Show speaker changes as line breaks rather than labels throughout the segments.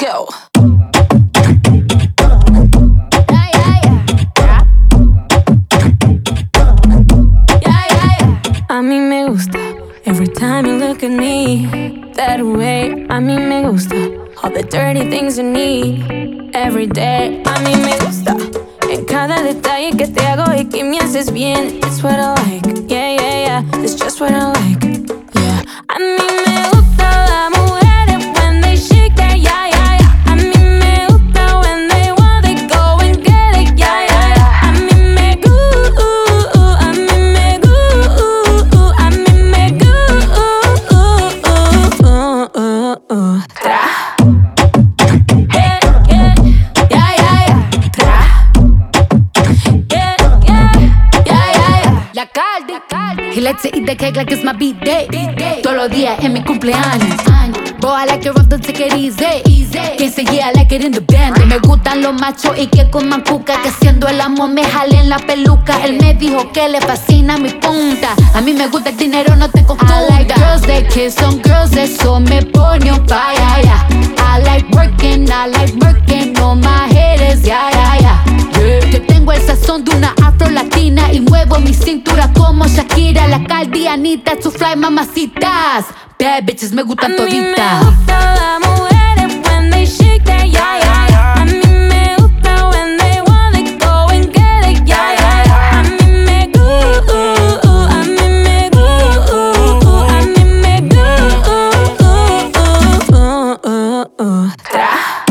go. A mí me gusta every time you look at me that way. A mí me gusta all the dirty things you need every day. A mí me gusta en cada detalle que te hago y que me haces bien. It's what I like, yeah, yeah, yeah. It's just what I like, yeah. A mí me gusta las mujeres when they shake their yeah, yeah, yeah. A mí me gusta when they want they go and get it, yeah, yeah, yeah. A mí me gusta, a mí me gusta, a mí me gusta. Tra.
He likes to eat the cake like it's my B-day. Todos los días en mi cumpleaños. Boy, I like it rough, don't take it easy. Quien say yeah, I like it in the band. Me gustan los machos y que coman cuca. Que siendo el amor me jalen la peluca. Él me dijo que le fascina mi punta. A mí me gusta el dinero, no te confunda. I like girls that kiss on girls, eso me pone on fire, yeah. I like working on my haters, yeah, yeah, yeah. Que tengo el sazón de una afro latina y muevo mi cintura como Shakira, la caldianita, to fly mamacitas. Bad bitches me gustan toditas.
A mí me gusta las mujeres when they shake their yeah, yeah, yeah. A mí me gusta when they want they go and get it, yeah, yeah, yeah. A mí me gusta, a mí me gusta, a mí me gusta. Tra.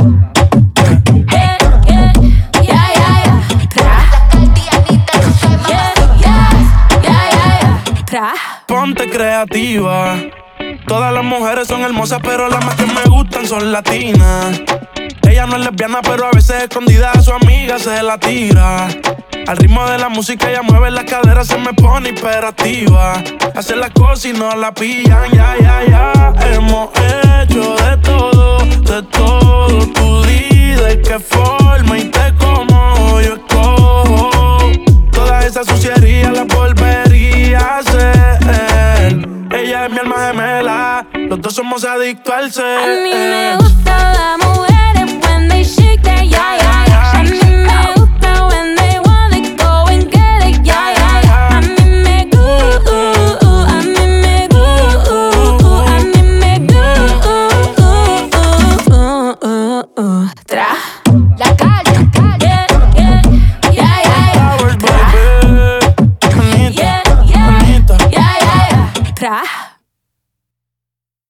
Ponte creativa. Todas las mujeres son hermosas, pero las más que me gustan son latinas. Ella no es lesbiana, pero a veces escondida a su amiga se la tira. Al ritmo de la música ella mueve las caderas, se me pone hiperactiva. Hace las cosas y no la pillan, ya, ya, ya. Hemos hecho de todo, de todo. Tú di de qué forma y te como yo escojo. Toda esa suciería la volvería a hacer. Ella es mi alma gemela, los dos somos adictos al ser.
A mí me gusta las mujeres when they shake their yeah, yeah.